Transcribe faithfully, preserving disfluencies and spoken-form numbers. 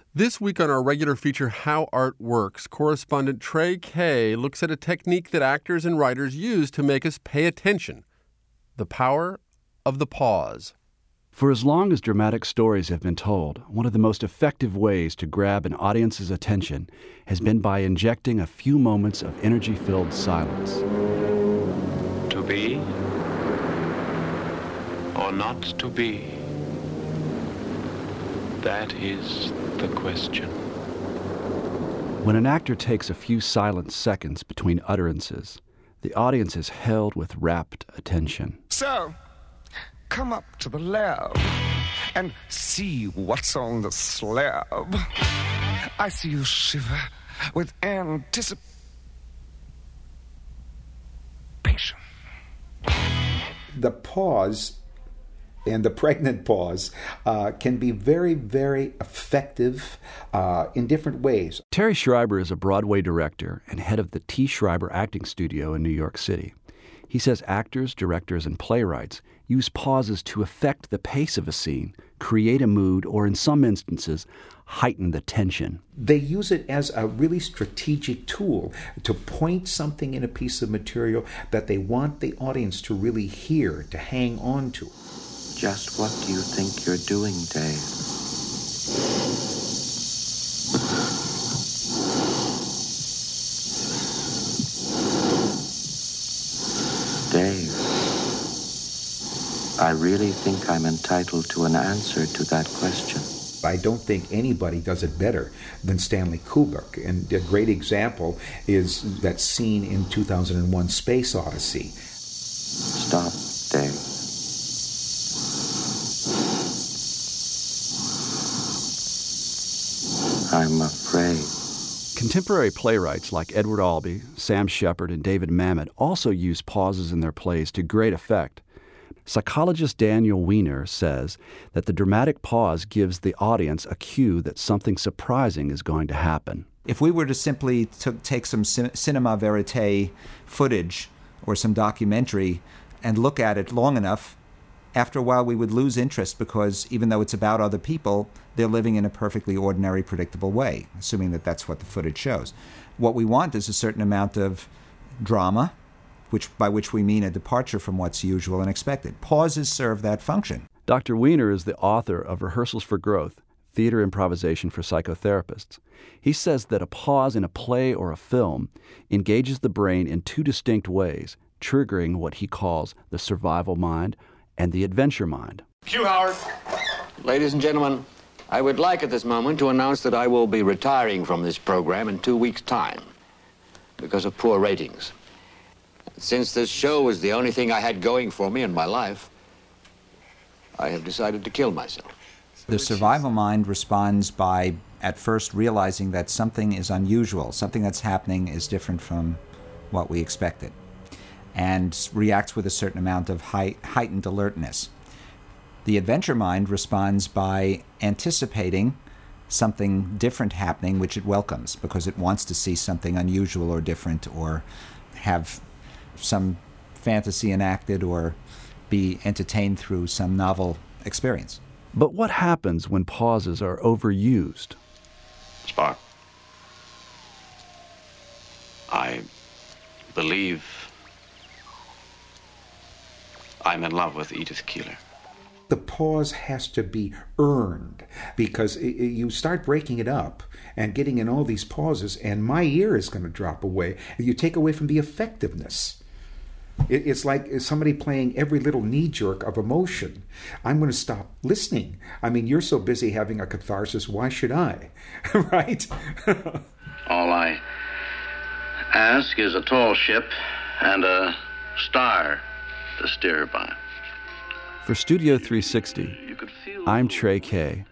This week on our regular feature, How Art Works, correspondent Trey Kay looks at a technique that actors and writers use to make us pay attention: the power of the pause. For as long as dramatic stories have been told, one of the most effective ways to grab an audience's attention has been by injecting a few moments of energy-filled silence. To be or not to be? That is the question. When an actor takes a few silent seconds between utterances, the audience is held with rapt attention. So, come up to the lab and see what's on the slab. I see you shiver with anticipation. The pause and the pregnant pause uh, can be very, very effective uh, in different ways. Terry Schreiber is a Broadway director and head of the T. Schreiber Acting Studio in New York City. He says actors, directors, and playwrights use pauses to affect the pace of a scene, create a mood, or in some instances, heighten the tension. They use it as a really strategic tool to point something in a piece of material that they want the audience to really hear, to hang on to. Just what do you think you're doing, Dave? Dave, I really think I'm entitled to an answer to that question. I don't think anybody does it better than Stanley Kubrick. And a great example is that scene in two thousand one Space Odyssey. Stop, Dave. I'm afraid. Contemporary playwrights like Edward Albee, Sam Shepard, and David Mamet also use pauses in their plays to great effect. Psychologist Daniel Weiner says that the dramatic pause gives the audience a cue that something surprising is going to happen. If we were to simply t- take some cin- cinema verite footage or some documentary and look at it long enough, after a while we would lose interest because even though it's about other people, they're living in a perfectly ordinary, predictable way, assuming that that's what the footage shows. What we want is a certain amount of drama, which by which we mean a departure from what's usual and expected. Pauses serve that function. Doctor Weiner is the author of Rehearsals for Growth, Theater Improvisation for Psychotherapists. He says that a pause in a play or a film engages the brain in two distinct ways, triggering what he calls the survival mind and the adventure mind. Cue, Howard. Ladies and gentlemen, I would like at this moment to announce that I will be retiring from this program in two weeks' time because of poor ratings. Since this show was the only thing I had going for me in my life, I have decided to kill myself. The survival mind responds by at first realizing that something is unusual, something that's happening is different from what we expected, and reacts with a certain amount of high, heightened alertness. The adventure mind responds by anticipating something different happening, which it welcomes because it wants to see something unusual or different or have some fantasy enacted or be entertained through some novel experience. But what happens when pauses are overused? Spark, I believe I'm in love with Edith Keeler. The pause has to be earned because it, it, you start breaking it up and getting in all these pauses, and my ear is going to drop away. You take away from the effectiveness. It, it's like somebody playing every little knee-jerk of emotion. I'm going to stop listening. I mean, you're so busy having a catharsis, why should I? Right? All I ask is a tall ship and a star to steer by. For Studio three sixty, I'm Trey Kay,